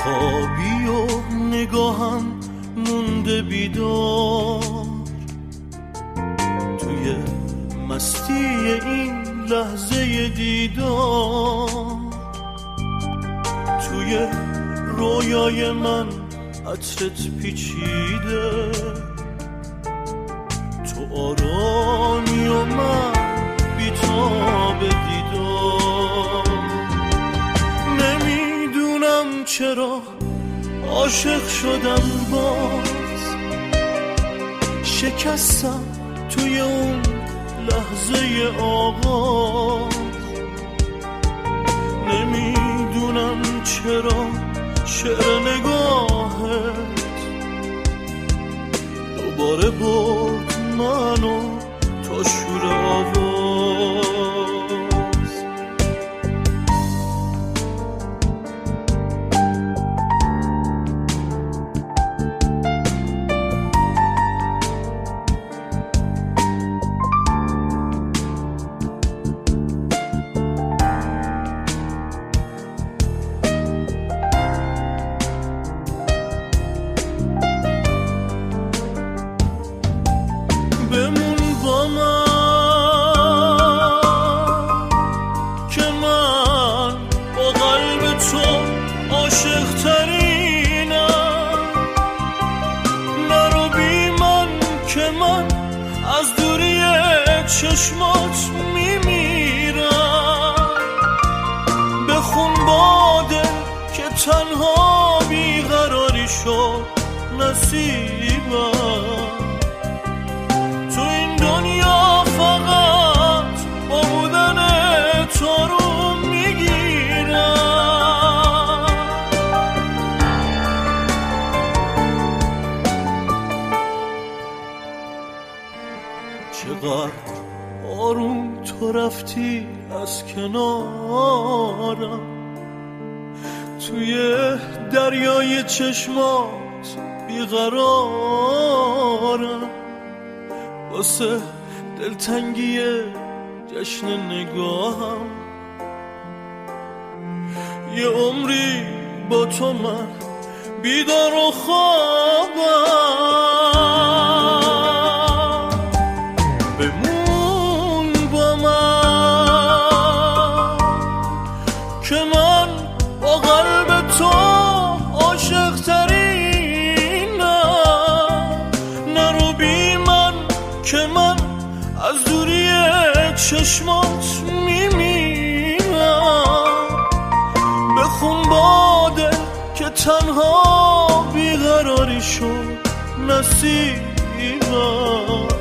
خوابی و نگاهم مونده بیدار، توی مستی این لحظه دیدار، توی رویای من عطرت پیچیده، تو آرامی و من بیتاب دیدار. نمیدونم چرا عاشق شدم، باز شکستم توی اون لحظه آغاز. نمیدونم چرا شعر نگاهت دوباره برد منو تا شور آواز. بمون با من که من با قلب تو عاشق ترینم. نرو بی من که من از دوری چشمات میمیرم. بخون با دل که تنها بیقراری شد نصیبم. تو این دنیا فقط با بودن تو رو میگیرم. چقدر آروم تو رفتی از کنارم، توی دریای چشمات بیقرارم. واسه دلتنگی جشن نگاهم یه عمری با تو من بیدار و خوابم. بمون با من که من با قلب تو عاشق ترینم. نرو بی من که من از دوری چشمات میمیرم. بخون با دل که تنها بیقراری شد نصیبم.